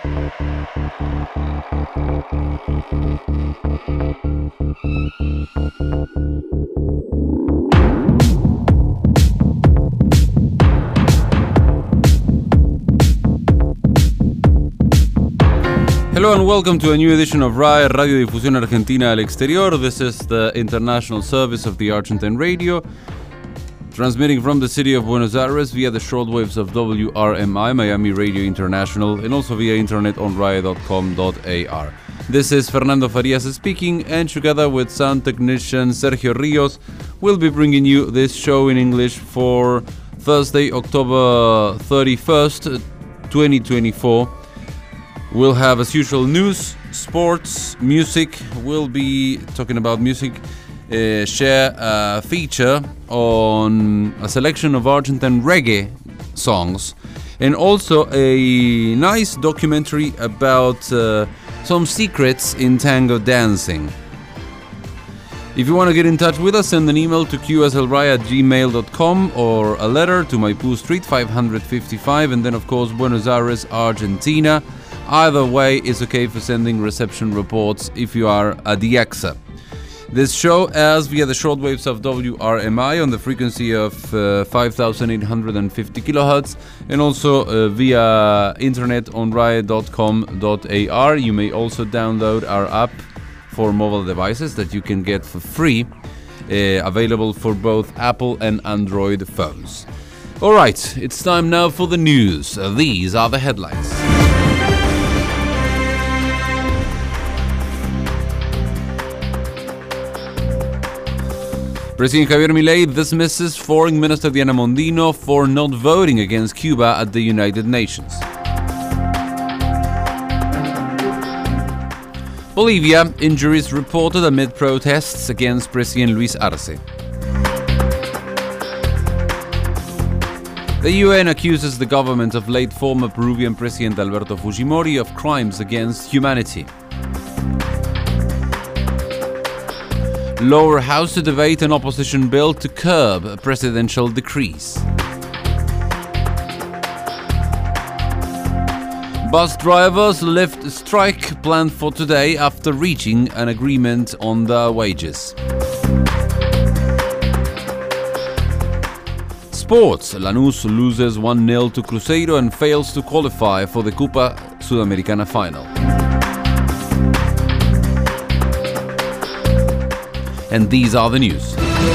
Hello and welcome to a new edition of RAE, Radio Difusión Argentina al Exterior. This is the international service of the Argentine Radio, transmitting from the city of Buenos Aires via the shortwaves of WRMI, Miami Radio International, and also via internet on rae.com.ar. This is Fernando Farias speaking, and together with sound technician Sergio Rios, we'll be bringing you this show in English for Thursday, October 31st, 2024. We'll have, as usual, news, sports, music. We'll be talking about music, share a feature on a selection of Argentine reggae songs, and also a nice documentary about some secrets in tango dancing. If you want to get in touch with us, send an email to qslrai@gmail.com or a letter to Maipú Street 555, and then, of course, Buenos Aires, Argentina. Either way is okay for sending reception reports if you are a DXer. This show airs via the shortwaves of WRMI on the frequency of 5,850 kilohertz, and also via internet on rae.com.ar. You may also download our app for mobile devices that you can get for free, available for both Apple and Android phones. Alright, it's time now for the news. These are the headlines. President Javier Milei dismisses Foreign Minister Diana Mondino for not voting against Cuba at the United Nations. Bolivia, injuries reported amid protests against President Luis Arce. The UN accuses the government of late former Peruvian President Alberto Fujimori of crimes against humanity. Lower house to debate an opposition bill to curb presidential decrees. Bus drivers lift strike planned for today after reaching an agreement on their wages. Sports. Lanús loses 1-0 to Cruzeiro and fails to qualify for the Copa Sudamericana final. And these are the news.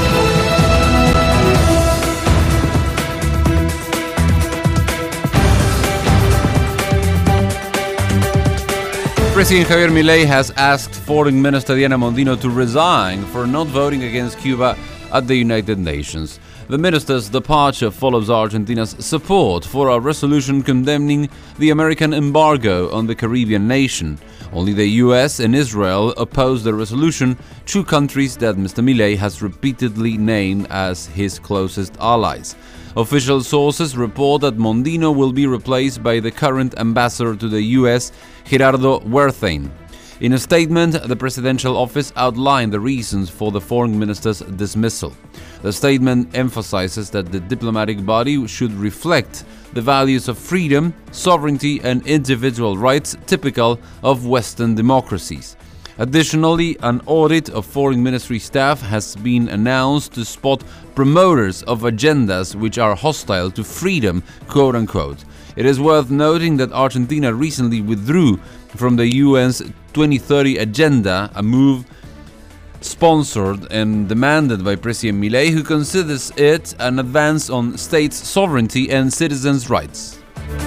President Javier Milei has asked Foreign Minister Diana Mondino to resign for not voting against Cuba at the United Nations. The minister's departure follows Argentina's support for a resolution condemning the American embargo on the Caribbean nation. Only the US and Israel opposed the resolution, two countries that Mr. Milei has repeatedly named as his closest allies. Official sources report that Mondino will be replaced by the current ambassador to the US, Gerardo Wertheim. In a statement, the presidential office outlined the reasons for the foreign minister's dismissal. The statement emphasizes that the diplomatic body should reflect the values of freedom, sovereignty, and individual rights typical of Western democracies. Additionally, an audit of foreign ministry staff has been announced to spot promoters of agendas which are hostile to freedom, quote-unquote. It is worth noting that Argentina recently withdrew from the UN's 2030 agenda, a move sponsored and demanded by President Milei, who considers it an advance on states' sovereignty and citizens' rights.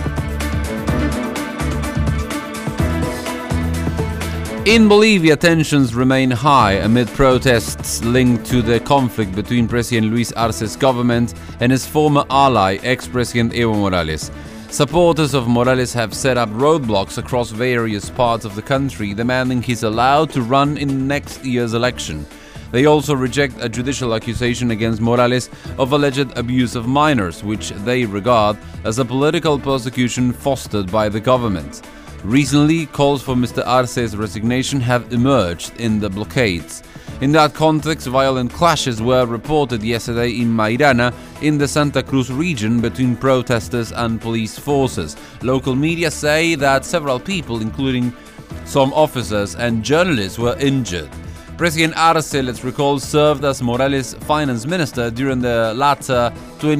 In Bolivia, tensions remain high amid protests linked to the conflict between President Luis Arce's government and his former ally, ex-President Evo Morales. Supporters of Morales have set up roadblocks across various parts of the country, demanding he's allowed to run in next year's election. They also reject a judicial accusation against Morales of alleged abuse of minors, which they regard as a political persecution fostered by the government. Recently, calls for Mr. Arce's resignation have emerged in the blockades. In that context, violent clashes were reported yesterday in Mairana, in the Santa Cruz region, between protesters and police forces. Local media say that several people, including some officers and journalists, were injured. President Arce, let's recall, served as Morales' finance minister during the latter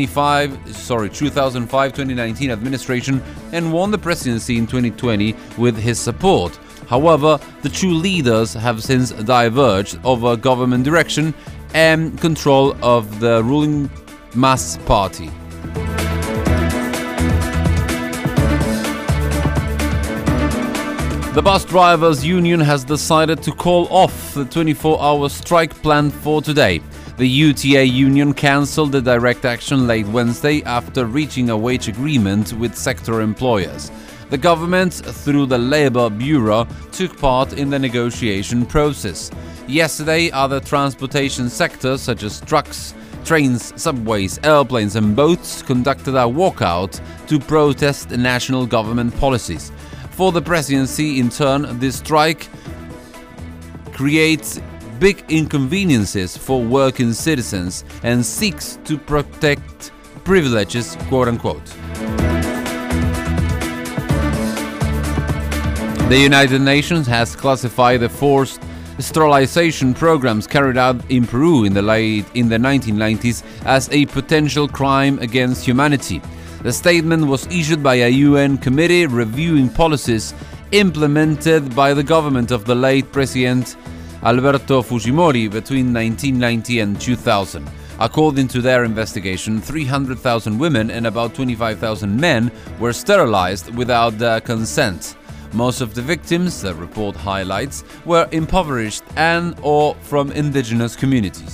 2005-2019 administration and won the presidency in 2020 with his support. However, the two leaders have since diverged over government direction and control of the ruling MAS party. The bus drivers' union has decided to call off the 24-hour strike planned for today. The UTA union cancelled the direct action late Wednesday after reaching a wage agreement with sector employers. The government, through the Labour Bureau, took part in the negotiation process. Yesterday, other transportation sectors such as trucks, trains, subways, airplanes and boats conducted a walkout to protest national government policies. For the presidency, in turn, this strike creates big inconveniences for working citizens and seeks to protect privileges, quote-unquote. The United Nations has classified the forced sterilization programs carried out in Peru in the 1990s as a potential crime against humanity. The statement was issued by a UN committee reviewing policies implemented by the government of the late President Alberto Fujimori between 1990 and 2000. According to their investigation, 300,000 women and about 25,000 men were sterilized without their consent. Most of the victims, the report highlights, were impoverished and/or from indigenous communities.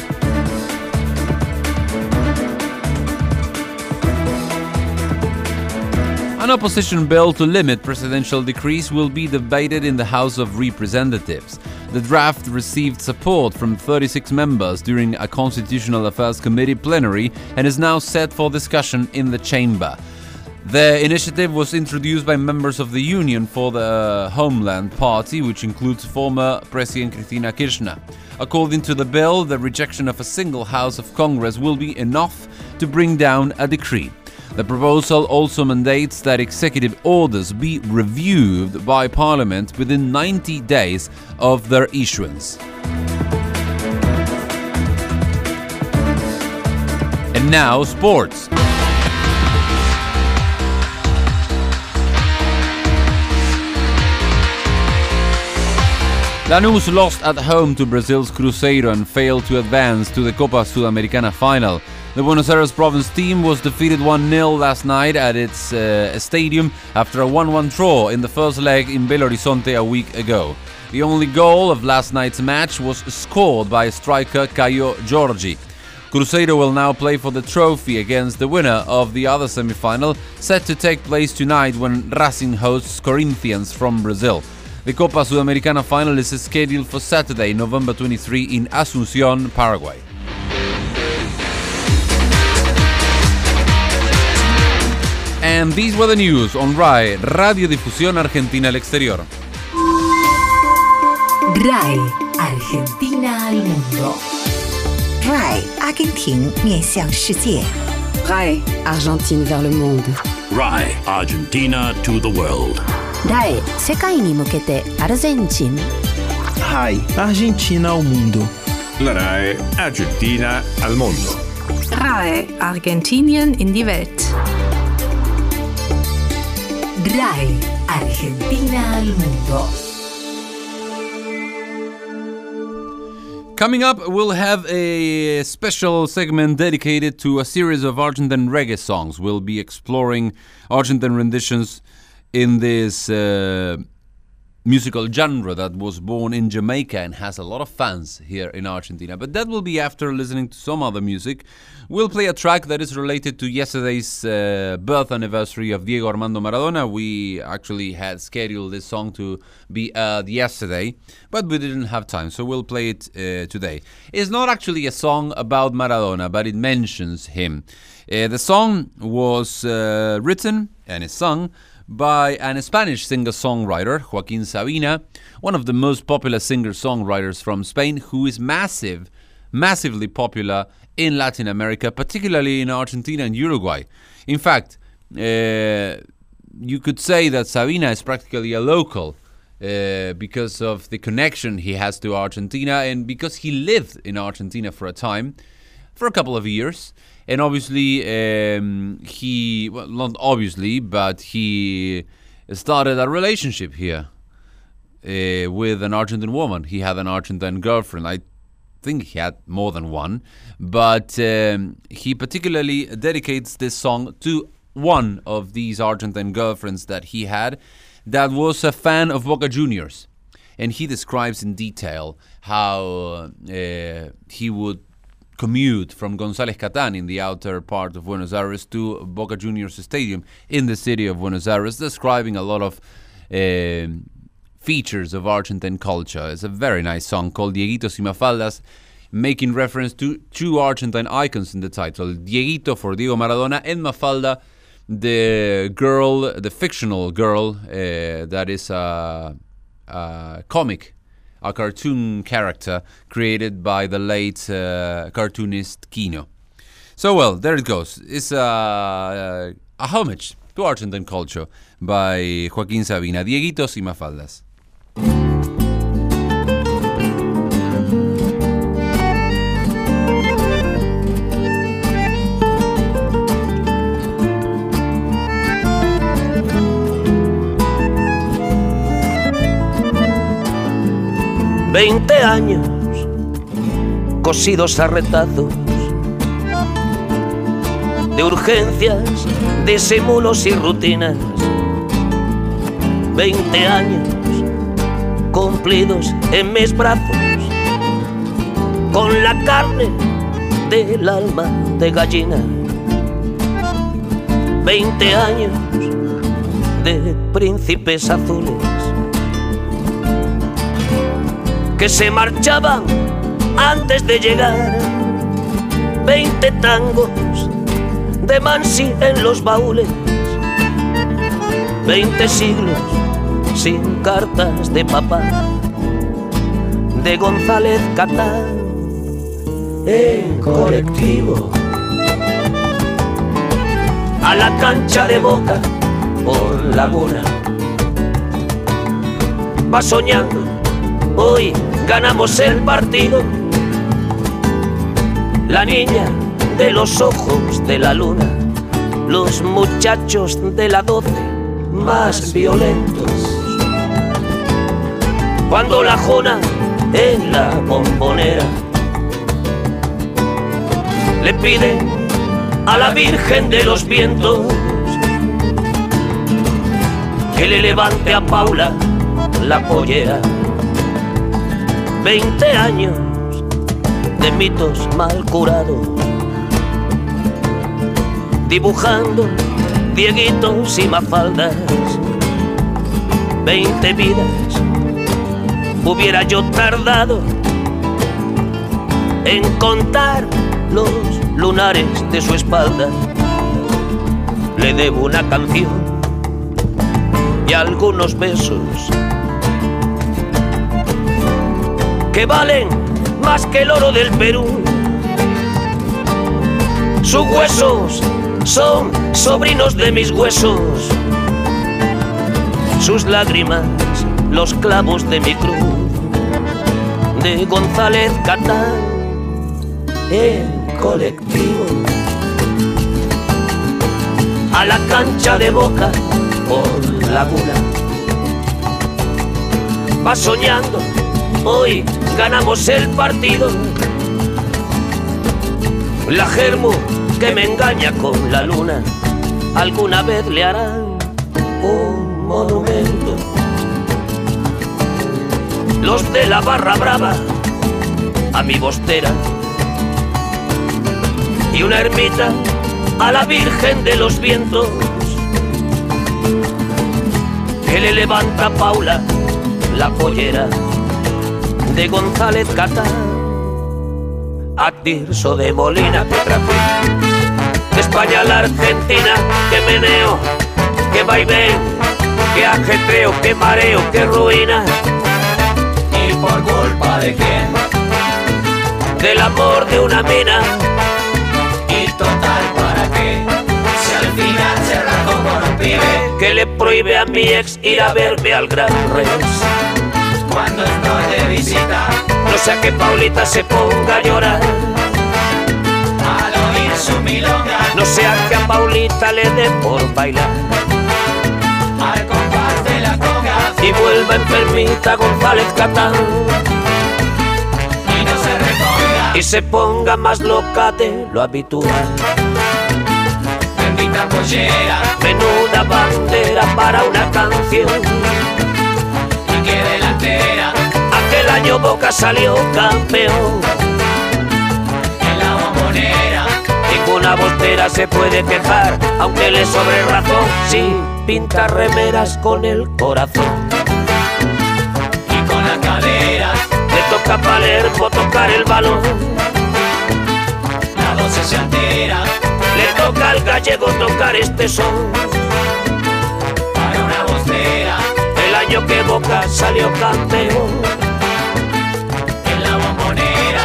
An opposition bill to limit presidential decrees will be debated in the House of Representatives. The draft received support from 36 members during a Constitutional Affairs Committee plenary and is now set for discussion in the chamber. The initiative was introduced by members of the Union for the Homeland Party, which includes former President Cristina Kirchner. According to the bill, the rejection of a single house of Congress will be enough to bring down a decree. The proposal also mandates that executive orders be reviewed by Parliament within 90 days of their issuance. And now, sports. Lanús lost at home to Brazil's Cruzeiro and failed to advance to the Copa Sudamericana final. The Buenos Aires province team was defeated 1-0 last night at its stadium after a 1-1 draw in the first leg in Belo Horizonte a week ago. The only goal of last night's match was scored by striker Caio Jorge. Cruzeiro will now play for the trophy against the winner of the other semi-final, set to take place tonight when Racing hosts Corinthians from Brazil. The Copa Sudamericana final is scheduled for Saturday, November 23 in Asunción, Paraguay. And these were the news on RAE, Radiodifusión Argentina al Exterior. RAE, Argentina al mundo. RAE, 阿根廷面向世界。 RAE, Argentine vers le monde. RAE, Argentina to the world. RAE, 世界に向けてアルゼンチン。 RAI, Argentina ao mundo. La RAE, Argentina al mundo. RAE, Argentinien in die Welt. RAE, Argentina al mundo. Coming up, we'll have a special segment dedicated to a series of Argentine reggae songs. We'll be exploring Argentine renditions in this musical genre that was born in Jamaica and has a lot of fans here in Argentina. But that will be after listening to some other music. We'll play a track that is related to yesterday's birth anniversary of Diego Armando Maradona. We actually had scheduled this song to be yesterday, but we didn't have time, so we'll play it today. It's not actually a song about Maradona, but it mentions him. The song was written and is sung by a Spanish singer-songwriter, Joaquín Sabina, one of the most popular singer-songwriters from Spain, who is massively popular in Latin America, particularly in Argentina and Uruguay. In fact, you could say that Sabina is practically a local because of the connection he has to Argentina and because he lived in Argentina for a couple of years. And obviously, not obviously, but he started a relationship here with an Argentine woman. He had an Argentine girlfriend. I think he had more than one. But he particularly dedicates this song to one of these Argentine girlfriends that he had that was a fan of Boca Juniors. And he describes in detail how he would commute from González Catán in the outer part of Buenos Aires to Boca Juniors Stadium in the city of Buenos Aires, describing a lot of features of Argentine culture. It's a very nice song called Dieguitos y Mafaldas, making reference to two Argentine icons in the title. Dieguito for Diego Maradona, and Mafalda, the fictional girl that is a comic, a cartoon character created by the late cartoonist Quino. So, well, there it goes. It's a homage to Argentine culture by Joaquín Sabina, Dieguitos y Mafaldas. 20 años cosidos a retazos de urgencias, disimulos y rutinas. 20 años cumplidos en mis brazos con la carne del alma de gallina. 20 años de príncipes azules que se marchaban antes de llegar. 20 tangos de Mansi en los baúles. 20 siglos sin cartas de papá, de González Catán en colectivo a la cancha de Boca por Laguna. Va soñando, hoy ganamos el partido. La niña de los ojos de la luna, los muchachos de la 12 más violentos. Cuando la Jona en la bombonera le pide a la Virgen de los Vientos que le levante a Paula la pollera. 20 años de mitos mal curados, dibujando Dieguitos y Mafaldas. 20 vidas hubiera yo tardado en contar los lunares de su espalda. Le debo una canción y algunos besos que valen más que el oro del Perú. Sus huesos son sobrinos de mis huesos, sus lágrimas los clavos de mi cruz. De González Catán en colectivo a la cancha de Boca por Laguna. Va soñando, hoy ganamos el partido. La germu que me engaña con la luna, alguna vez le harán un monumento. Los de la barra brava a mi Bostera y una ermita a la Virgen de los Vientos que le levanta a Paula la pollera. De González Catán a Tirso de Molina que traje, de España a la Argentina que meneo, que vaivén qué ajetreo, qué mareo, qué ruina. ¿Y por culpa de quién? Del amor de una mina. ¿Y total para qué? Si al final se rajó con un pibe que le prohíbe a mi ex ir a verme al Gran Rex. Cuando estoy de visita, no sea que Paulita se ponga a llorar al oír su milonga. No sea que a Paulita le dé por bailar al compás de la conga y vuelva enfermita González Catán y no se reponga y se ponga más loca de lo habitual. Bendita pollera, menuda bandera para una canción. Y que delantera, aquel año Boca salió campeón. En la Bombonera ninguna bostera se puede quejar, aunque le sobre razón. Sí, pinta remeras con el corazón y con las caderas. Le toca a Palermo tocar el balón. La voz se altera. Le toca al gallego tocar este son. Para una bostera, el año que Boca salió campeón. En la Bombonera.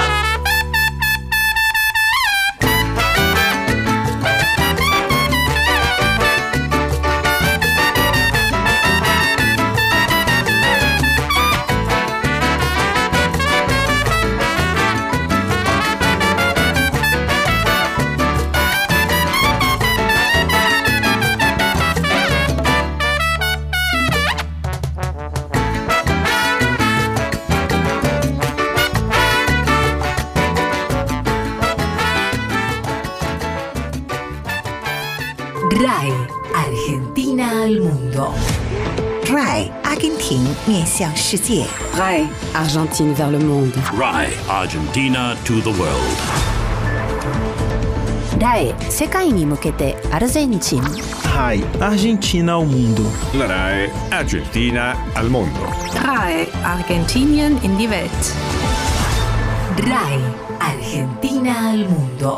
RAI Argentina al mundo. RAI 阿根廷面向世界。 RAI Argentine vers le monde. RAI Argentina to the world. RAI 世界に向けてアルゼンチン。 RAI Argentina ao mundo. La RAI Argentina al mundo. RAI Argentinien in die Welt. RAI Argentina al mundo.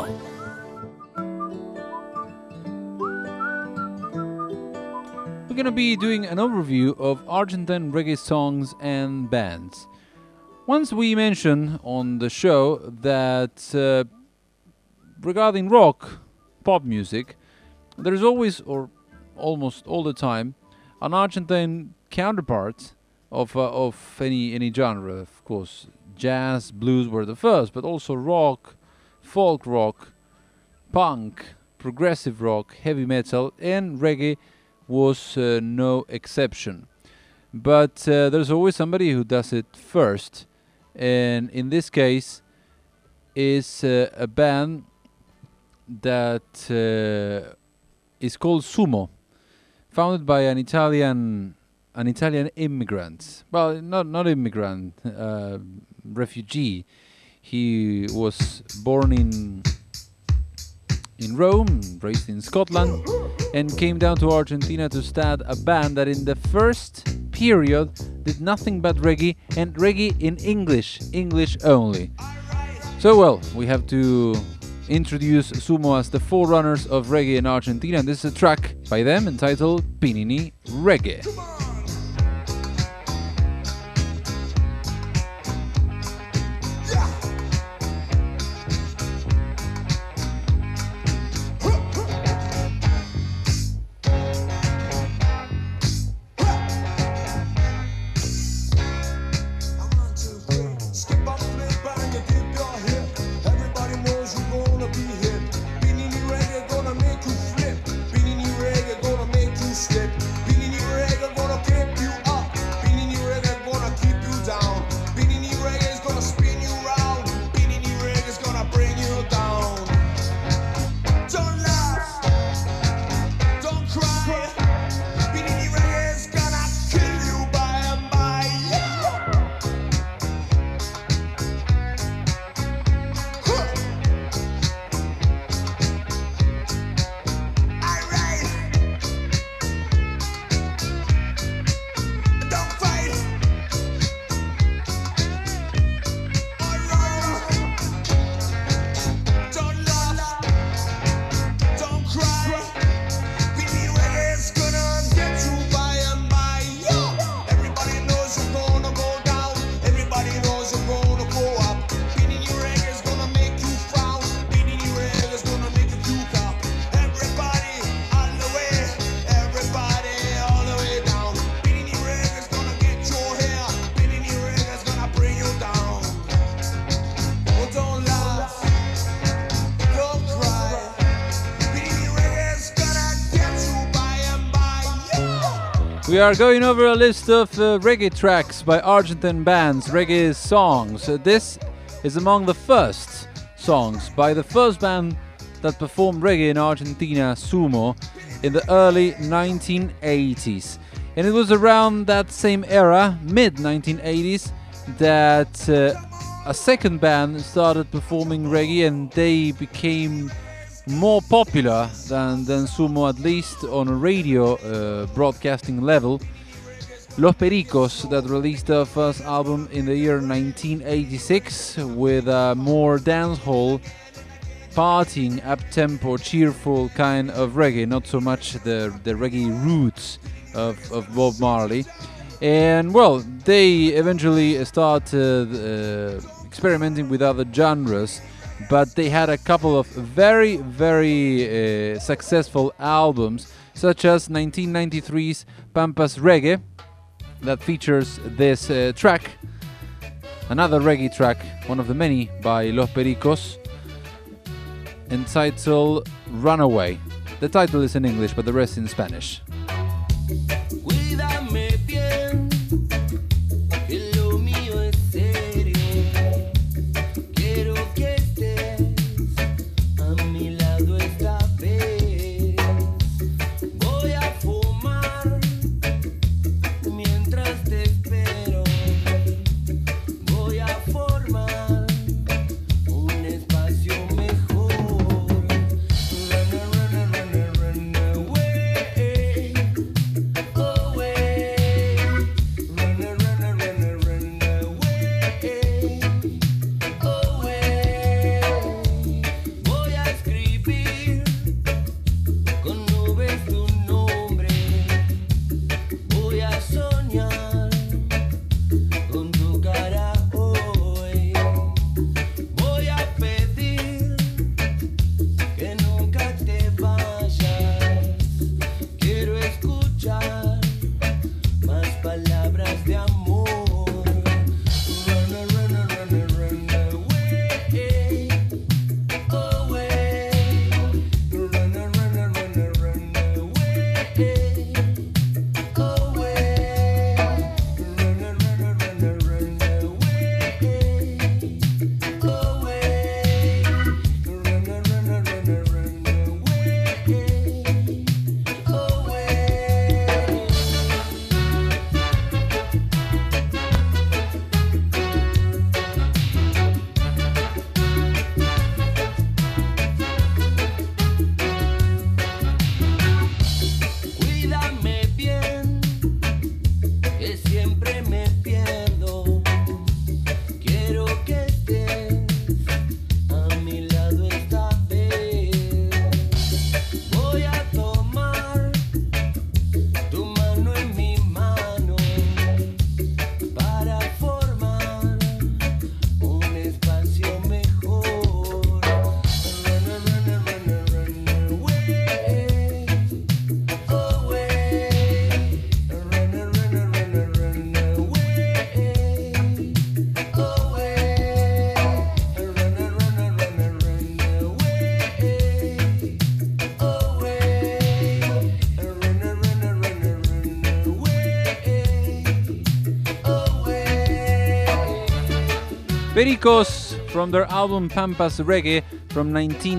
We're going to be doing an overview of Argentine reggae songs and bands. Once we mentioned on the show that regarding rock, pop music, there's always, or almost all the time, an Argentine counterpart of any genre. Of course, jazz, blues were the first, but also rock, folk rock, punk, progressive rock, heavy metal, and reggae was no exception. But there's always somebody who does it first, and in this case is a band that is called Sumo, founded by an Italian immigrant. Well, not immigrant, refugee. He was born in Rome, raised in Scotland, and came down to Argentina to start a band that in the first period did nothing but reggae, and reggae in English only. So well, we have to introduce Sumo as the forerunners of reggae in Argentina, and this is a track by them entitled Pinini Reggae. Gonna make you flip, Pinini Reggae gonna make you slip, Pinini Reggae gonna We are going over a list of reggae tracks by Argentine bands, reggae songs. This is among the first songs by the first band that performed reggae in Argentina, Sumo, in the early 1980s. And it was around that same era, mid-1980s, that a second band started performing reggae, and they became more popular than Sumo, at least on a radio broadcasting level. Los Pericos, that released their first album in the year 1986 with a more dancehall, partying, up-tempo, cheerful kind of reggae, not so much the reggae roots of Bob Marley. And well, they eventually started experimenting with other genres, but they had a couple of very, very successful albums, such as 1993's Pampas Reggae, that features this track, another reggae track, one of the many by Los Pericos, entitled Runaway. The title is in English, but the rest in Spanish. Pericos from their album Pampas Reggae from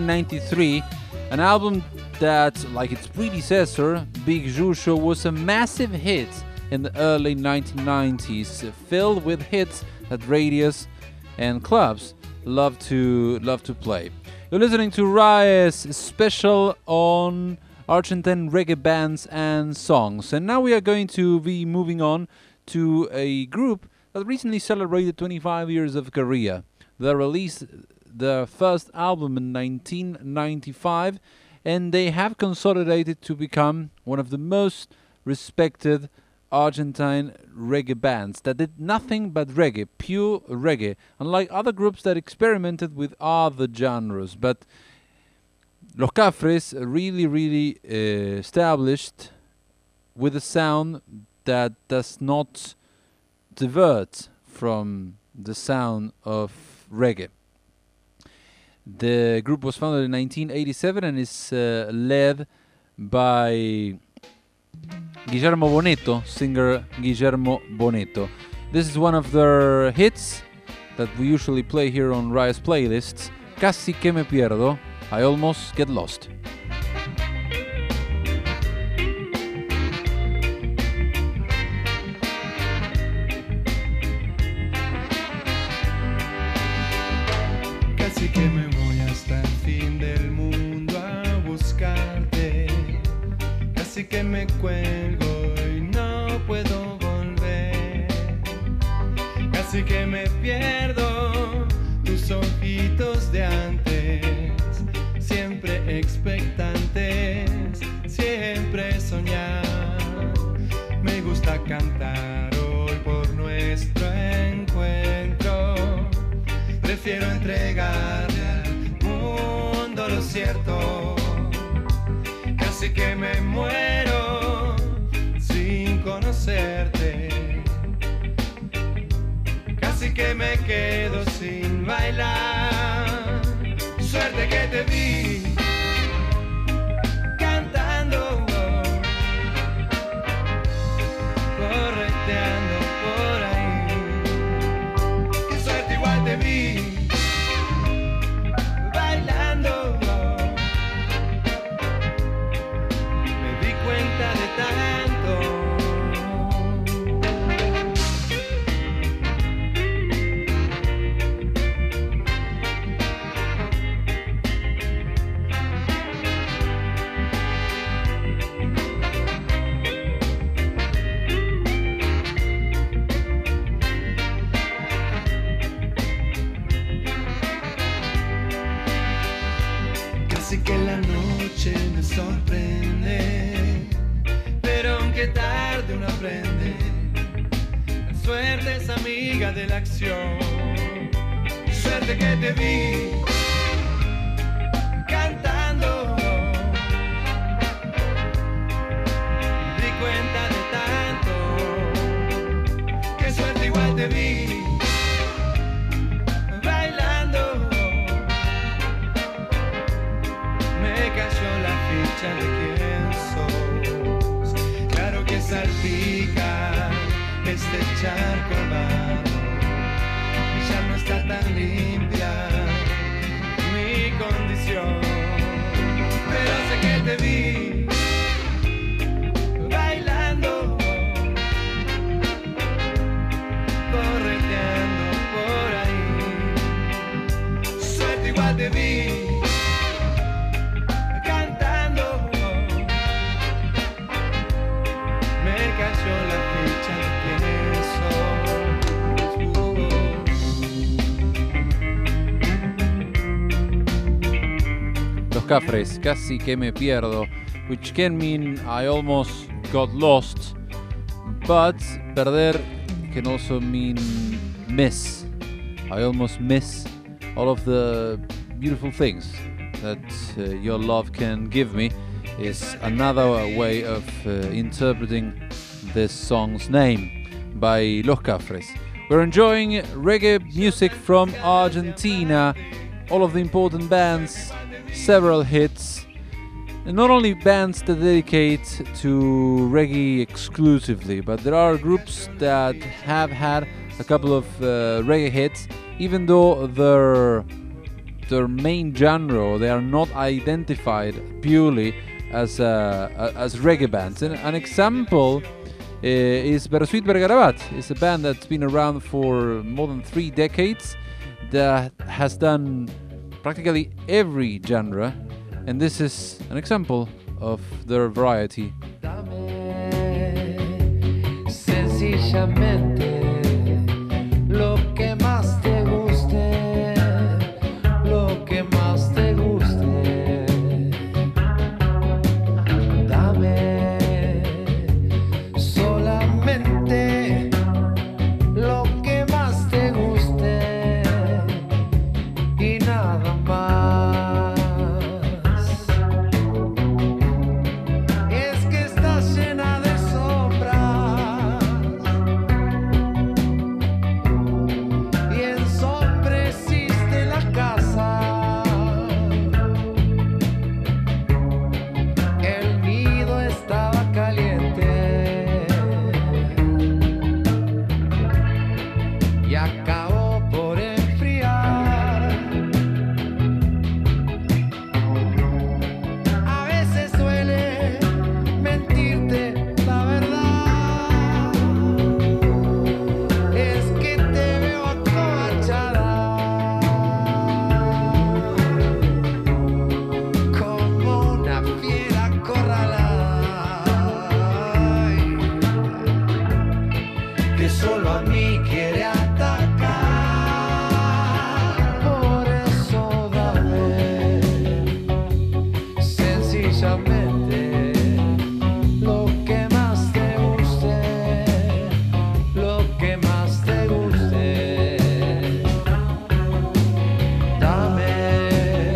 1993, an album that, like its predecessor, Big Jucho, was a massive hit in the early 1990s, filled with hits that radios and clubs love to play. You're listening to RAE's special on Argentine reggae bands and songs, and now we are going to be moving on to a group that recently celebrated 25 years of career. They released their first album in 1995, and they have consolidated to become one of the most respected Argentine reggae bands that did nothing but reggae, pure reggae, unlike other groups that experimented with other genres. But Los Cafres really established with a sound that does not divert from the sound of reggae. The group was founded in 1987 and is led by Guillermo Bonetto, singer Guillermo Bonetto. This is one of their hits that we usually play here on Riot's playlists. Casi que me pierdo, I almost get lost. Casi que me voy hasta el fin del mundo a buscarte. Casi que me cuelgo y no puedo volver. Casi que me pierdo tus ojitos de antes, siempre expectantes, siempre soñar. Me gusta cantar hoy por nuestro encuentro. Prefiero entregarle al mundo lo cierto. Casi que me muero sin conocerte. Casi que me quedo sin bailar. Suerte que te vi cantando, correteando por ahí. Qué suerte, igual te vi bailando. Me di cuenta de tanto. Casi que la noche me sorprende, pero aunque tarde uno aprende, la suerte es amiga de la acción. Suerte que te vi cantando, me di cuenta de tanto. Qué suerte, igual te vi bailando. Me cayó la ficha de quién sos. Claro que salpica este charco amado y ya no está tan limpia mi condición. Pero sé que te vi bailando, correteando por ahí. Suerte, igual te vi cantando. Me cayó la ficha de quién sos. Los Cafres, Casi que me pierdo, which can mean I almost got lost, but perder can also mean miss. I almost miss all of the beautiful things that your love can give me is another way of interpreting this song's name by Los Cafres. We're enjoying reggae music from Argentina, all of the important bands, several hits, and not only bands that dedicate to reggae exclusively, but there are groups that have had a couple of reggae hits, even though their main genre, they are not identified purely as reggae bands. And an example is Bersuit Bergarabat. It's a band that's been around for more than 3 decades that has done practically every genre, and this is an example of their variety. Sencillamente lo que más te guste, lo que más te guste. Dame solamente lo que más te guste y nada más. Es que estás llena de sombras. que solo a mí quiere atacar. Por eso dame sencillamente lo que más te guste, lo que más te guste. Dame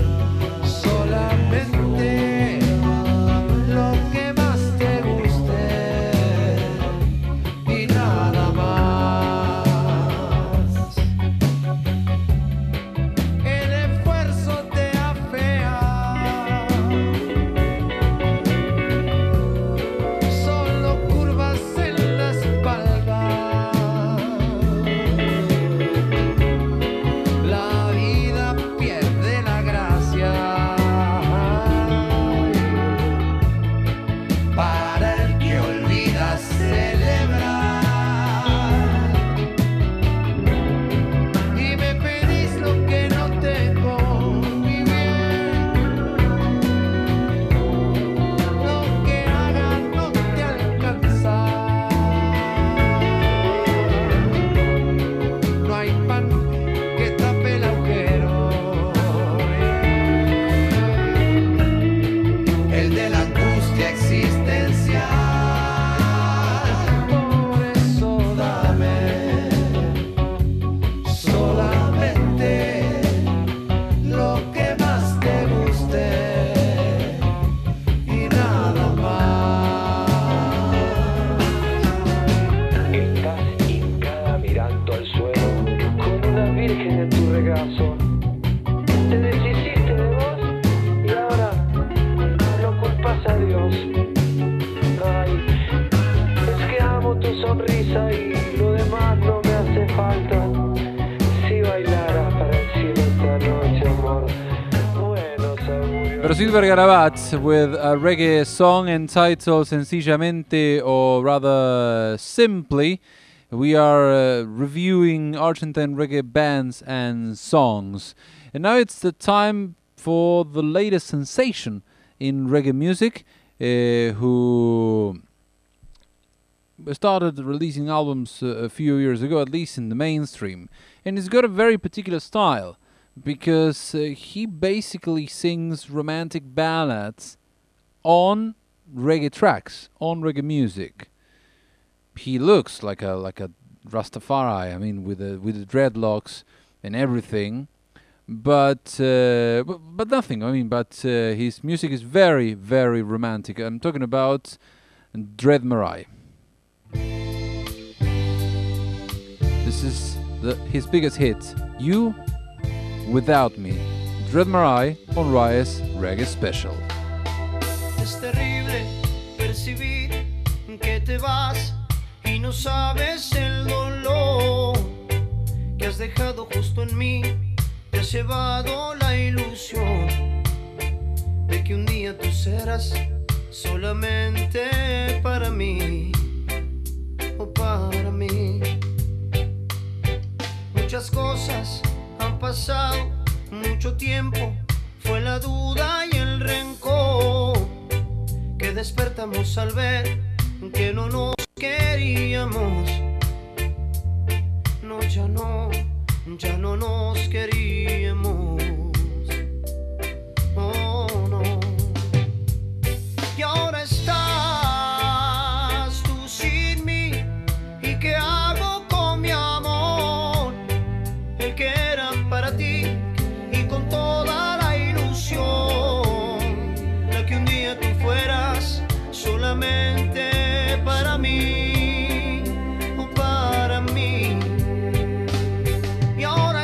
solamente lo que más te guste y nada más. El esfuerzo te afea, solo curvas en la espalda. La vida pierde la gracia para el que olvida celebrar. Y me pedís lo que no tengo, mi bien. Lo que hagas no te alcanza. No hay pan que tape el agujero, el de la angustia existencial. Por eso dame solamente lo que más te guste y nada más. Estás hincada mirando al suelo con una virgen en tu regazo. Te deshiciste de vos y ahora lo culpas a Dios. Ay, es que amo tu sonrisa y lo demás no me hace falta. Si bailara para el cielo esta noche, amor, buenos augurios. Brasil Vergarabat with a reggae song entitled Sencillamente, or rather Simply. We are reviewing Argentine reggae bands and songs. And now it's the time for the latest sensation in reggae music, who started releasing albums a few years ago, at least in the mainstream. And he's got a very particular style, because he basically sings romantic ballads on reggae tracks, on reggae music. He looks like a Rastafari, I mean, with the dreadlocks and everything, but nothing. I mean, but his music is very, very romantic. I'm talking about Dread Marai. This is his biggest hit, You Without Me. Dread Marai on Riot's Reggae Special. Es terrible percibir que te vas y no sabes el dolor que has dejado justo en mí. Te has llevado la ilusión de que un día tú serás solamente para mí o para mí. Muchas cosas han pasado, mucho tiempo, fue la duda y el rencor que despertamos al ver que no nos queríamos. No, ya no nos queríamos. Oh, no. Y ahora estás tú sin mí. ¿Y qué hago con mi amor? El que era para ti y con toda la ilusión, la que un día tú fueras solamente para mí o para mí. Y ahora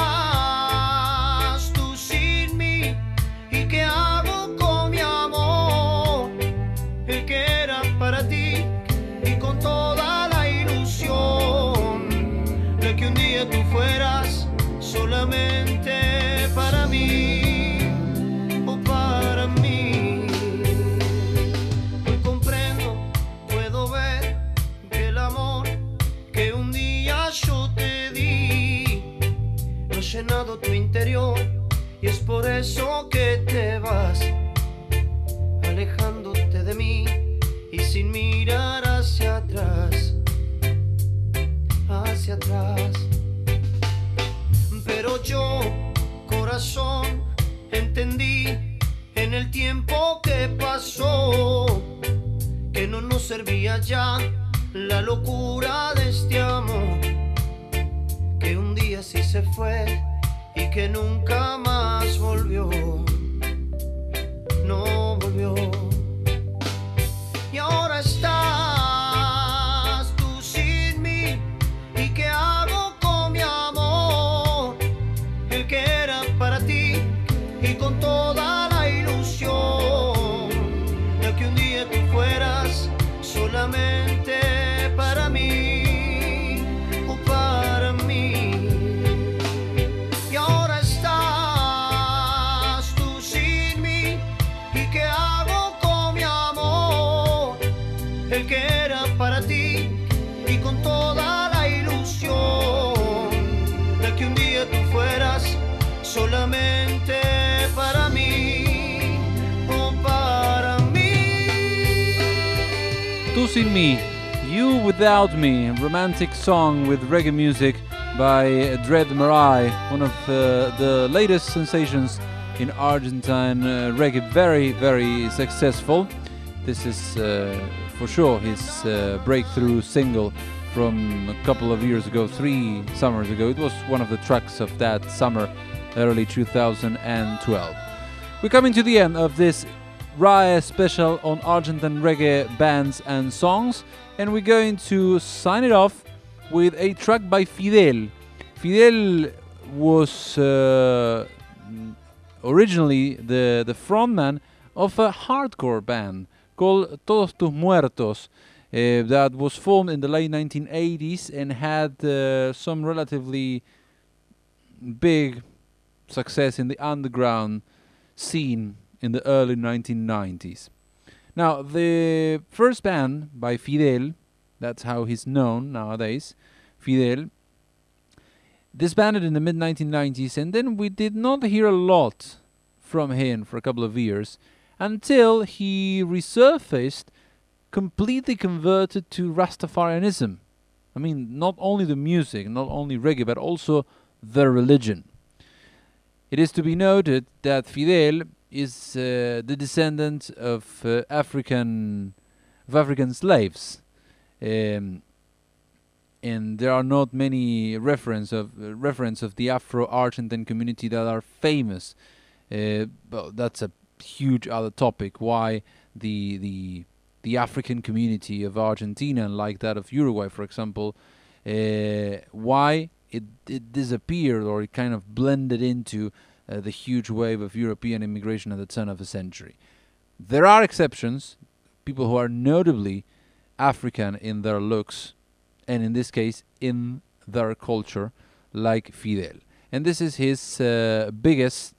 estás tú sin mí. ¿Y qué hago con mi amor? El que era para ti y con toda la ilusión, la que un día tú fueras solamente para mí o para mí. Hoy comprendo, puedo ver que el amor que un día yo te di lo ha llenado tu interior, y es por eso que te vas alejándote de mí y sin mirar hacia atrás. era ya la locura de este amor, que un día sí se fue y que nunca más volvió, no volvió. Y ahora estás tú sin mí, ¿y qué hago con mi amor? El que era para ti y con toda la ilusión de que un día tú fueras solamente para mí, o para mí. Y ahora estás tú sin mí, ¿y qué hago con mi amor? El que era para ti y con toda la ilusión de que un día tú fueras solamente para mí, o para mí. Tú Sin Me, You Without Me, romantic song with reggae music by Dread Marai, one of the latest sensations in Argentine reggae, very, very successful. This is for sure his breakthrough single from a couple of years ago, 3 summers ago. It was one of the tracks of that summer, early 2012. We're coming to the end of this RAE special on Argentine reggae bands and songs, and we're going to sign it off with a track by Fidel. Fidel was originally the frontman of a hardcore band called Todos Tus Muertos, that was formed in the late 1980s and had some relatively big success in the underground scene in the early 1990s. Now, the first band by Fidel, that's how he's known nowadays, Fidel, disbanded in the mid-1990s, and then we did not hear a lot from him for a couple of years until he resurfaced, completely converted to Rastafarianism. I mean, not only the music, not only reggae, but also the religion. It is to be noted that Fidel is the descendant of African slaves, and there are not many reference of the Afro-Argentine community that are famous. Well, that's a huge other topic. Why the African community of Argentina, like that of Uruguay, for example, why it disappeared, or it kind of blended into the huge wave of European immigration at the turn of the century. There are exceptions, people who are notably African in their looks, and in this case in their culture, like Fidel. And this is his biggest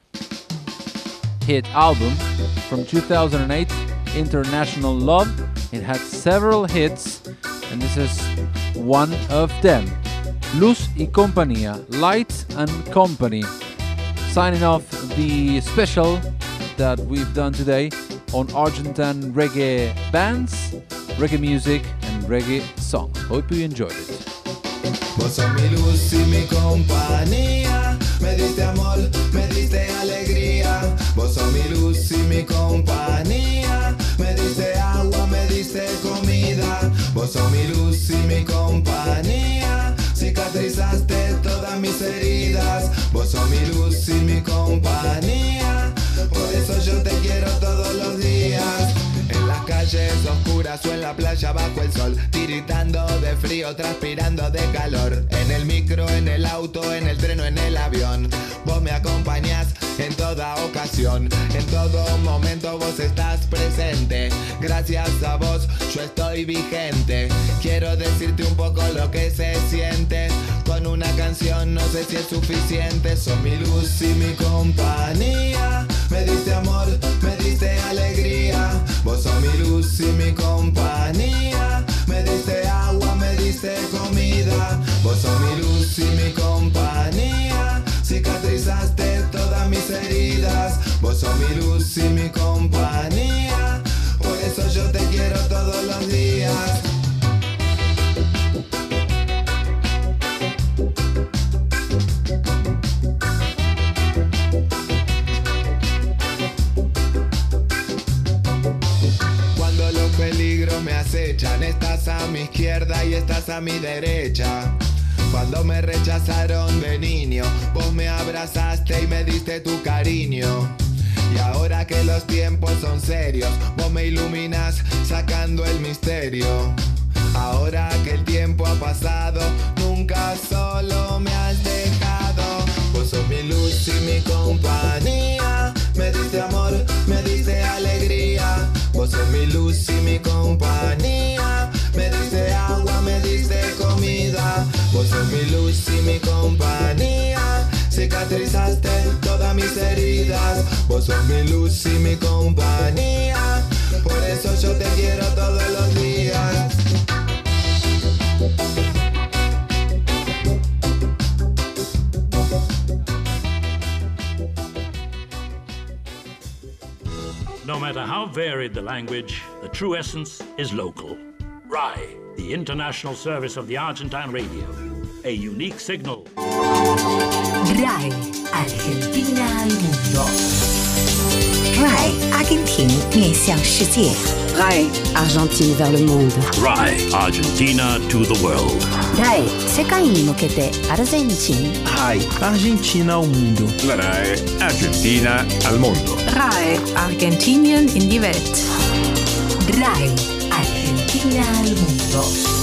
hit album from 2008, International Love. It had several hits, and this is one of them. Luz y Compañía, Light and Company. Signing off the special that we've done today on Argentine reggae bands, reggae music and reggae songs. Hope you enjoyed it. Vos sos mi luz y mi compañía, me diste amor, me diste alegría. Vos sos mi luz y mi compañía, me diste agua, me diste comida. Vos sos mi luz y mi compañía, cicatrizaste todas mis heridas. Vos sos mi luz y mi compañía, por eso yo te quiero todos los días. En las calles oscuras o en la playa bajo el sol, tiritando de frío, transpirando de calor. En el micro, en el auto, en el tren o en el avión, vos me acompañás en toda ocasión. En todo momento vos estás presente. Gracias a vos yo estoy vigente. Quiero decirte un poco lo que se siente. Con una canción no sé si es suficiente. Sos mi luz y mi compañía, me diste amor, me diste alegría. Vos sos mi luz y mi compañía, me diste agua, me diste comida. Vos sos mi luz y mi compañía, cicatrizaste todas mis heridas. Vos sos mi luz y mi compañía, por eso yo te quiero todos los días. Cuando los peligros me acechan, estás estás a mi derecha. Cuando me rechazaron de niño, vos me abrazaste y me diste tu cariño. Y ahora que los tiempos son serios, vos me iluminas sacando el misterio. Ahora que el tiempo ha pasado, nunca solo me has dejado. Vos sos mi luz y mi compañía. Me diste amor, me diste alegría. Vos sos mi luz y mi compañía. Me diste agua, me diste comida. Vos sos mi luz y mi compañía. Cicatrizaste todas mis heridas. Vos sos mi luz y mi compañía. Por eso yo te quiero todos los días. No matter how varied the language, the true essence is local. RAI, the international service of the Argentine radio. A unique signal. RAI, Argentina al mundo. RAI, 阿根廷面向世界。 RAI, Argentine vers le monde. RAI, Argentina to the world. RAI, 世界に向けてアルゼンチン。 RAI, Argentina al mundo. La RAI Argentina al mundo. RAI, Argentinien in die Welt. RAI, Argentina al mundo.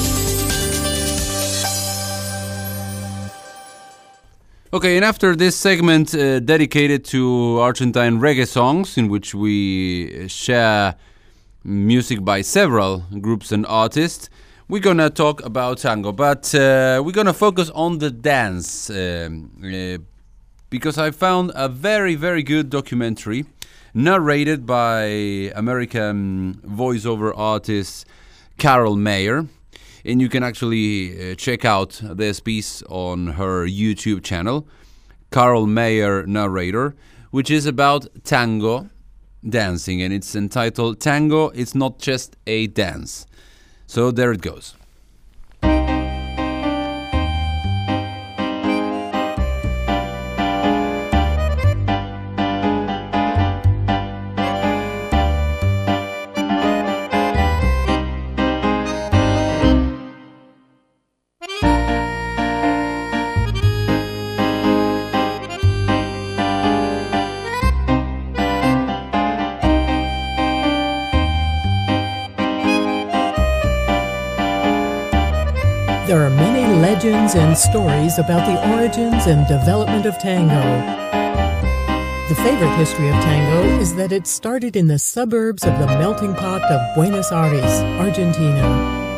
Okay, and after this segment dedicated to Argentine reggae songs, in which we share music by several groups and artists, we're gonna talk about tango, but we're gonna focus on the dance because I found a very, very good documentary narrated by American voiceover artist Carol Mayer. And you can actually check out this piece on her YouTube channel, Carol Mayer Narrator, which is about tango dancing. And it's entitled Tango, It's Not Just a Dance. So there it goes. There are many legends and stories about the origins and development of tango. The favorite history of tango is that it started in the suburbs of the melting pot of Buenos Aires, Argentina.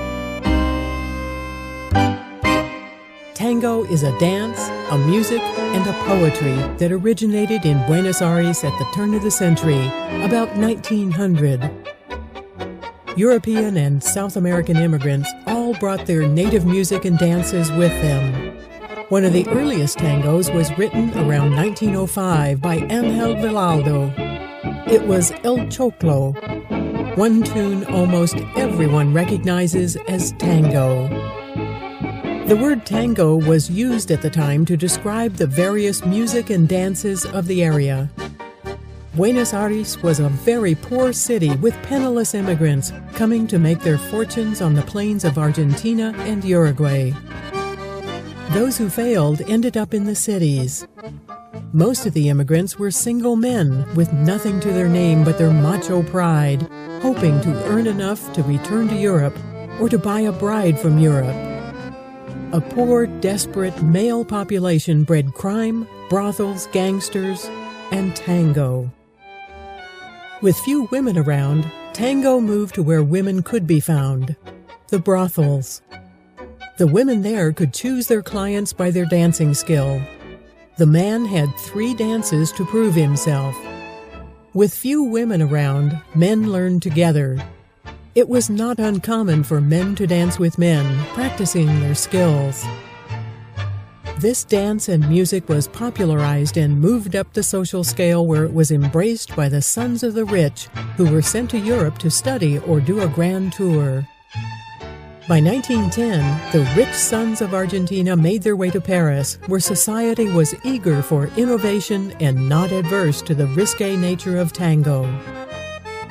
Tango is a dance, a music, and a poetry that originated in Buenos Aires at the turn of the century, about 1900. European and South American immigrants all brought their native music and dances with them. One of the earliest tangos was written around 1905 by Angel Vilaldo. It was El Choclo, one tune almost everyone recognizes as tango. The word tango was used at the time to describe the various music and dances of the area. Buenos Aires was a very poor city with penniless immigrants coming to make their fortunes on the plains of Argentina and Uruguay. Those who failed ended up in the cities. Most of the immigrants were single men with nothing to their name but their macho pride, hoping to earn enough to return to Europe or to buy a bride from Europe. A poor, desperate male population bred crime, brothels, gangsters, and tango. With few women around, tango moved to where women could be found, the brothels. The women there could choose their clients by their dancing skill. The man had 3 dances to prove himself. With few women around, men learned together. It was not uncommon for men to dance with men, practicing their skills. This dance and music was popularized and moved up the social scale where it was embraced by the sons of the rich who were sent to Europe to study or do a grand tour. By 1910, the rich sons of Argentina made their way to Paris, where society was eager for innovation and not adverse to the risque nature of tango.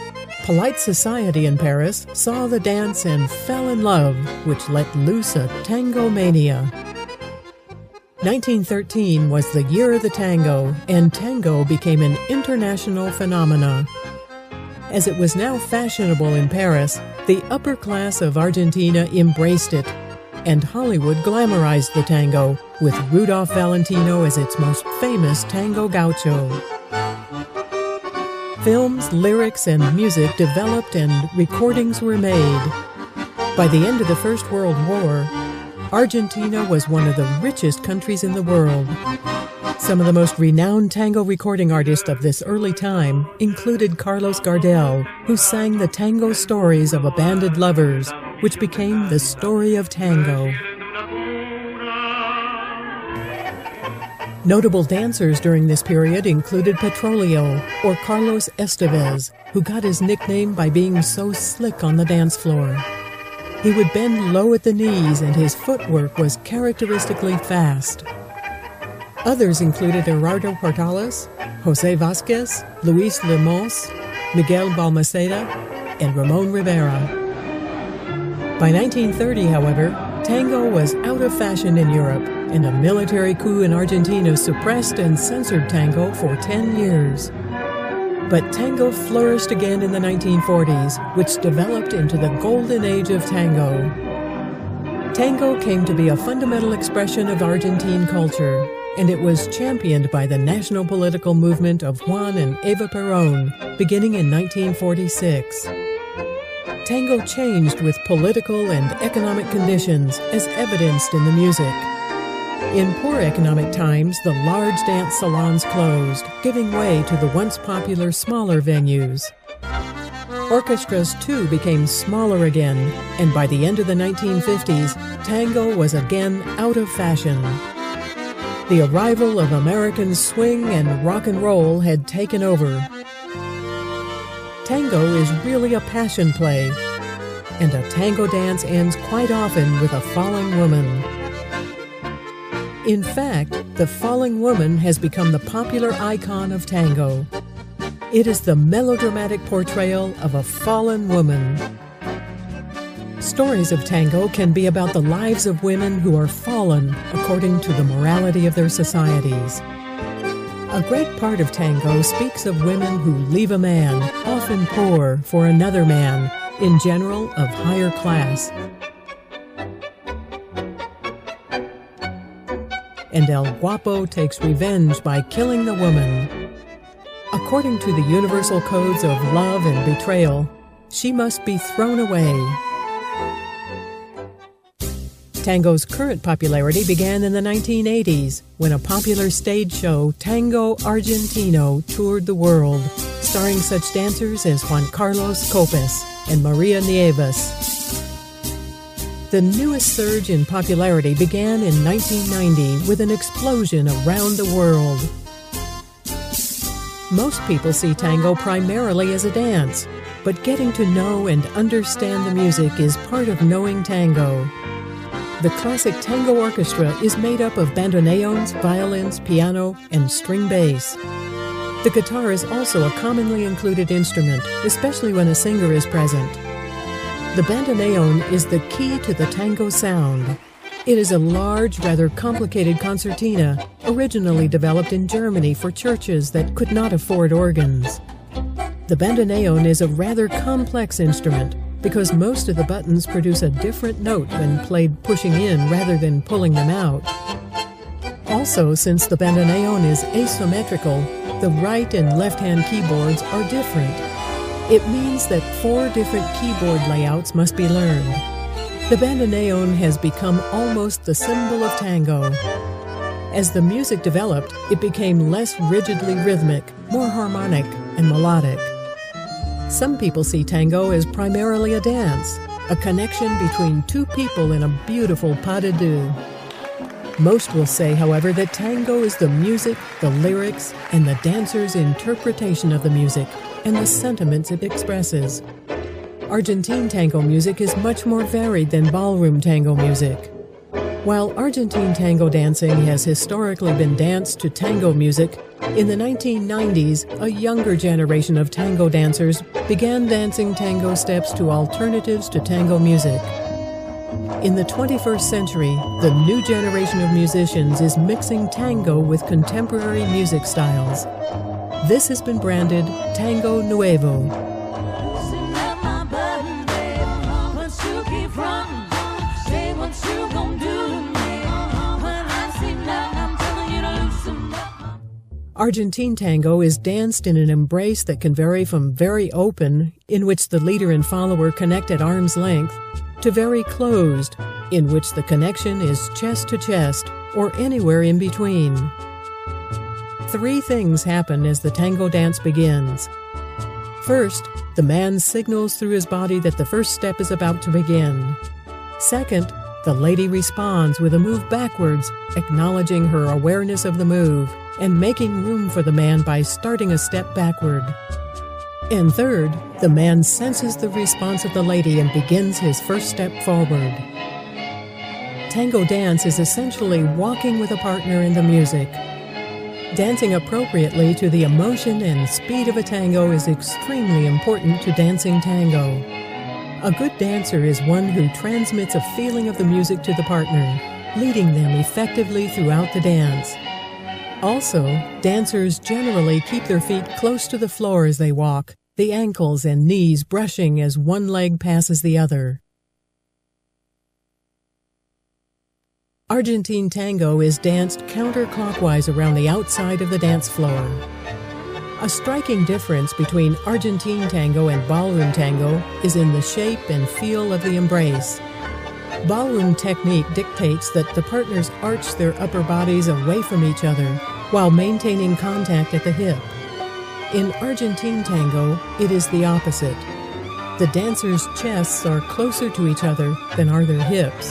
Polite society in Paris saw the dance and fell in love, which let loose a tango mania. 1913 was the year of the tango, and tango became an international phenomenon. As it was now fashionable in Paris, the upper class of Argentina embraced it, and Hollywood glamorized the tango, with Rudolph Valentino as its most famous tango gaucho. Films, lyrics, and music developed and recordings were made. By the end of the First World War, Argentina was one of the richest countries in the world. Some of the most renowned tango recording artists of this early time included Carlos Gardel, who sang the tango stories of abandoned lovers, which became the story of tango. Notable dancers during this period included Petrolio, or Carlos Estevez, who got his nickname by being so slick on the dance floor. He would bend low at the knees, and his footwork was characteristically fast. Others included Gerardo Portales, José Vázquez, Luis Lemos, Miguel Balmaceda, and Ramon Rivera. By 1930, however, tango was out of fashion in Europe, and a military coup in Argentina suppressed and censored tango for 10 years. But tango flourished again in the 1940s, which developed into the golden age of tango. Tango came to be a fundamental expression of Argentine culture, and it was championed by the national political movement of Juan and Eva Perón, beginning in 1946. Tango changed with political and economic conditions, as evidenced in the music. In poor economic times, the large dance salons closed, giving way to the once popular smaller venues. Orchestras, too, became smaller again, and by the end of the 1950s, tango was again out of fashion. The arrival of American swing and rock and roll had taken over. Tango is really a passion play, and a tango dance ends quite often with a falling woman. In fact, the falling woman has become the popular icon of tango. It is the melodramatic portrayal of a fallen woman. Stories of tango can be about the lives of women who are fallen according to the morality of their societies. A great part of tango speaks of women who leave a man, often poor, for another man, in general of higher class. And El Guapo takes revenge by killing the woman. According to the universal codes of love and betrayal, she must be thrown away. Tango's current popularity began in the 1980s, when a popular stage show, Tango Argentino, toured the world, starring such dancers as Juan Carlos Copes and Maria Nieves. The newest surge in popularity began in 1990 with an explosion around the world. Most people see tango primarily as a dance, but getting to know and understand the music is part of knowing tango. The classic tango orchestra is made up of bandoneons, violins, piano, and string bass. The guitar is also a commonly included instrument, especially when a singer is present. The bandoneon is the key to the tango sound. It is a large, rather complicated concertina, originally developed in Germany for churches that could not afford organs. The bandoneon is a rather complex instrument because most of the buttons produce a different note when played pushing in rather than pulling them out. Also, since the bandoneon is asymmetrical, the right and left-hand keyboards are different. It means that 4 different keyboard layouts must be learned. The bandoneon has become almost the symbol of tango. As the music developed, it became less rigidly rhythmic, more harmonic and melodic. Some people see tango as primarily a dance, a connection between 2 people in a beautiful pas de deux. Most will say, however, that tango is the music, the lyrics, and the dancer's interpretation of the music and the sentiments it expresses. Argentine tango music is much more varied than ballroom tango music. While Argentine tango dancing has historically been danced to tango music, in the 1990s, a younger generation of tango dancers began dancing tango steps to alternatives to tango music. In the 21st century, the new generation of musicians is mixing tango with contemporary music styles. This has been branded Tango Nuevo. Argentine tango is danced in an embrace that can vary from very open, in which the leader and follower connect at arm's length, to very closed, in which the connection is chest to chest, or anywhere in between. 3 things happen as the tango dance begins. First, the man signals through his body that the first step is about to begin. Second, the lady responds with a move backwards, acknowledging her awareness of the move and making room for the man by starting a step backward. And third, the man senses the response of the lady and begins his first step forward. Tango dance is essentially walking with a partner in the music. Dancing appropriately to the emotion and speed of a tango is extremely important to dancing tango. A good dancer is one who transmits a feeling of the music to the partner, leading them effectively throughout the dance. Also, dancers generally keep their feet close to the floor as they walk, the ankles and knees brushing as one leg passes the other. Argentine tango is danced counterclockwise around the outside of the dance floor. A striking difference between Argentine tango and ballroom tango is in the shape and feel of the embrace. Ballroom technique dictates that the partners arch their upper bodies away from each other while maintaining contact at the hip. In Argentine tango, it is the opposite. The dancers' chests are closer to each other than are their hips.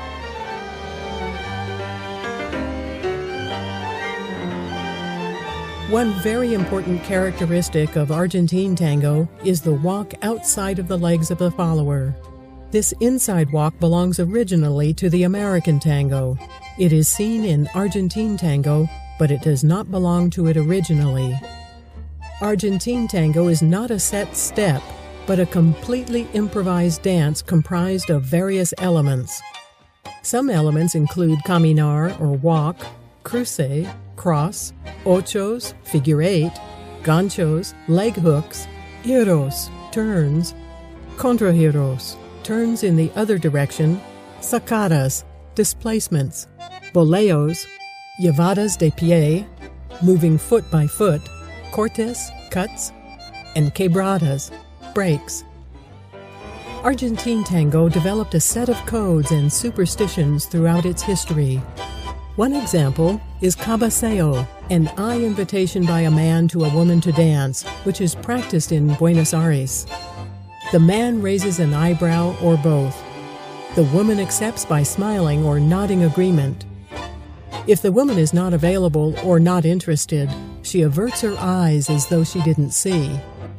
One very important characteristic of Argentine tango is the walk outside of the legs of the follower. This inside walk belongs originally to the American tango. It is seen in Argentine tango, but it does not belong to it originally. Argentine tango is not a set step, but a completely improvised dance comprised of various elements. Some elements include caminar or walk, cruce, cross, ochos, figure 8, ganchos, leg hooks, giros, turns, contragiros, turns in the other direction, sacadas, displacements, boleos, llevadas de pie, moving foot by foot, cortes, cuts, and quebradas, breaks. Argentine tango developed a set of codes and superstitions throughout its history. One example is cabeceo, an eye invitation by a man to a woman to dance, which is practiced in Buenos Aires. The man raises an eyebrow or both. The woman accepts by smiling or nodding agreement. If the woman is not available or not interested, she averts her eyes as though she didn't see.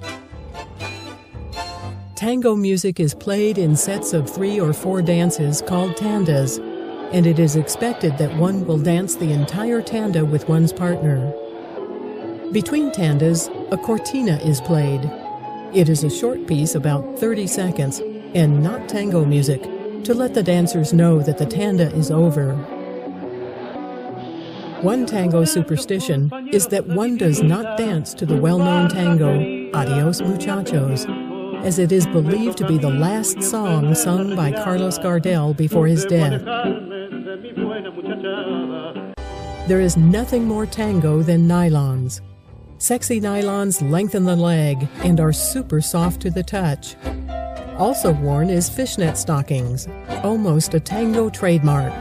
Tango music is played in sets of 3 or 4 dances called tandas, and it is expected that one will dance the entire tanda with one's partner. Between tandas, a cortina is played. It is a short piece, about 30 seconds, and not tango music, to let the dancers know that the tanda is over. One tango superstition is that one does not dance to the well-known tango, Adios Muchachos, as it is believed to be the last song sung by Carlos Gardel before his death. There is nothing more tango than nylons. Sexy nylons lengthen the leg and are super soft to the touch. Also worn is fishnet stockings, almost a tango trademark.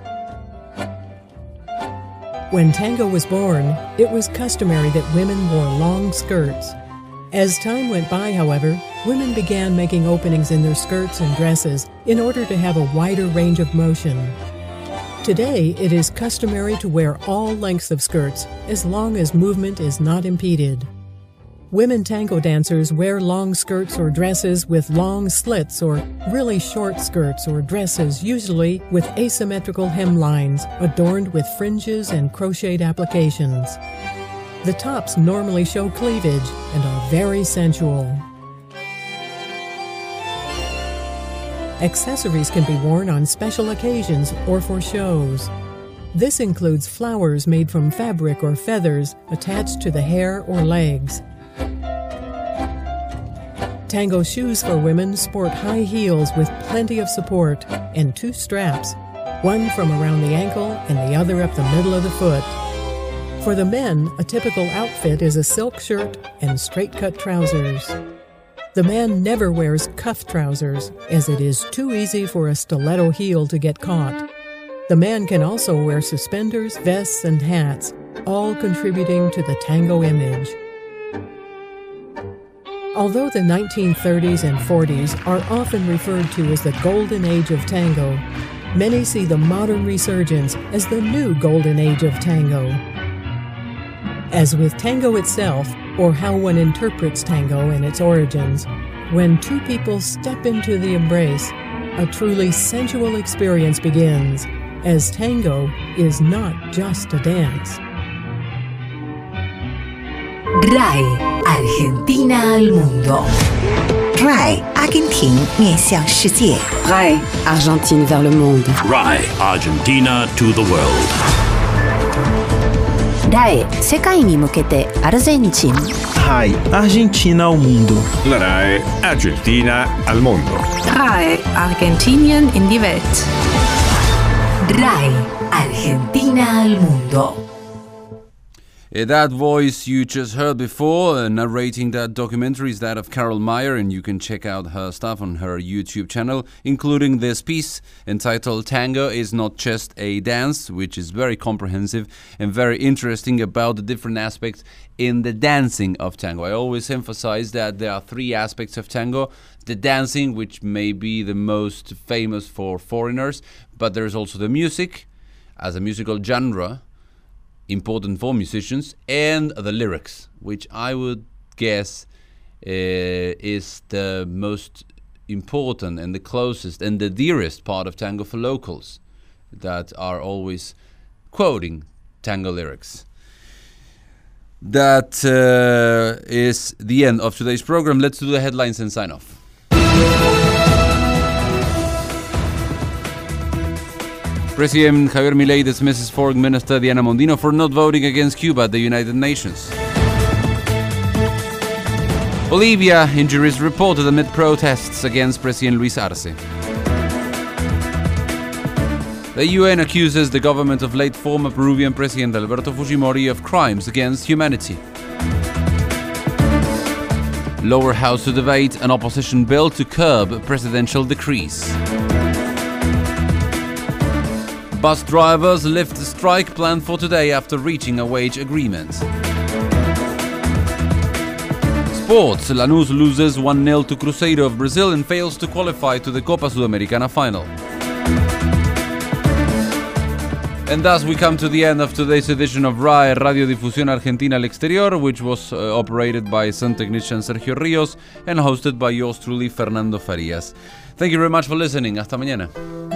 When tango was born, it was customary that women wore long skirts. As time went by, however, women began making openings in their skirts and dresses in order to have a wider range of motion. Today, it is customary to wear all lengths of skirts as long as movement is not impeded. Women tango dancers wear long skirts or dresses with long slits or really short skirts or dresses, usually with asymmetrical hemlines adorned with fringes and crocheted applications. The tops normally show cleavage and are very sensual. Accessories can be worn on special occasions or for shows. This includes flowers made from fabric or feathers attached to the hair or legs. Tango shoes for women sport high heels with plenty of support and 2 straps, one from around the ankle and the other up the middle of the foot. For the men, a typical outfit is a silk shirt and straight-cut trousers. The man never wears cuff trousers, as it is too easy for a stiletto heel to get caught. The man can also wear suspenders, vests, and hats, all contributing to the tango image. Although the 1930s and 40s are often referred to as the golden age of tango, many see the modern resurgence as the new golden age of tango. As with tango itself, or how one interprets tango and its origins, when 2 people step into the embrace, a truly sensual experience begins, as tango is not just a dance. RAI Argentina al mundo. RAI 阿根廷面向世界。 RAI Argentine vers le monde. RAI Argentina to the world. RAI 世界に向けてアルゼンチン。 RAI Argentina ao mundo. La RAI Argentina al mondo. RAI Argentinien in die Welt. RAI Argentina al mundo. That voice you just heard before, narrating that documentary, is that of Carol Meyer, and you can check out her stuff on her YouTube channel, including this piece entitled Tango is Not Just a Dance, which is very comprehensive and very interesting about the different aspects in the dancing of tango. I always emphasize that there are 3 aspects of tango. The dancing, which may be the most famous for foreigners, but there's also the music as a musical genre, important for musicians, and the lyrics, which I would guess is the most important and the closest and the dearest part of tango for locals that are always quoting tango lyrics. That is the end of today's program. Let's do the headlines and sign off. President Javier Milei dismisses Foreign Minister Diana Mondino for not voting against Cuba at the United Nations. Bolivia, injuries reported amid protests against President Luis Arce. The UN accuses the government of late former Peruvian President Alberto Fujimori of crimes against humanity. Lower house to debate an opposition bill to curb presidential decrees. Bus drivers lift the strike planned for today after reaching a wage agreement. Sports, Lanús loses 1-0 to Cruzeiro of Brazil and fails to qualify to the Copa Sudamericana final. And thus we come to the end of today's edition of RAI Radiodifusión Argentina al Exterior, which was operated by sound technician Sergio Ríos and hosted by yours truly, Fernando Farías. Thank you very much for listening. Hasta mañana.